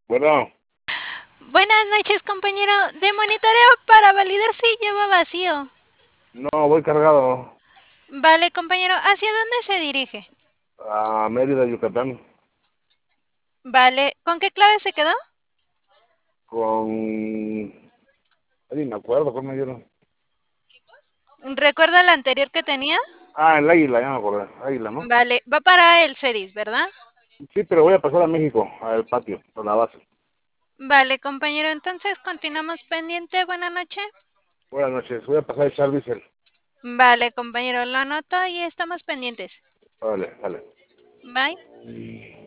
Bueno, Buenas noches, compañero. De monitoreo para validar si lleva vacío. no, voy cargado Vale, compañero. ¿Hacia dónde se dirige? a Mérida, Yucatán, Vale. ¿Con qué clave se quedó? con... Ay, me acuerdo cómo me dieron. ¿Recuerda la anterior que tenía? Ah, el Águila, ya me acordé. Águila, ¿no? Vale. Va para el CEDIS, ¿verdad? Sí, pero voy a pasar a México, al patio, a la base. Vale, compañero. Entonces continuamos pendiente. Buenas noches. Buenas noches, voy a pasar a echar diésel. Vale, compañero. Lo anoto y estamos pendientes. Vale, vale. Bye.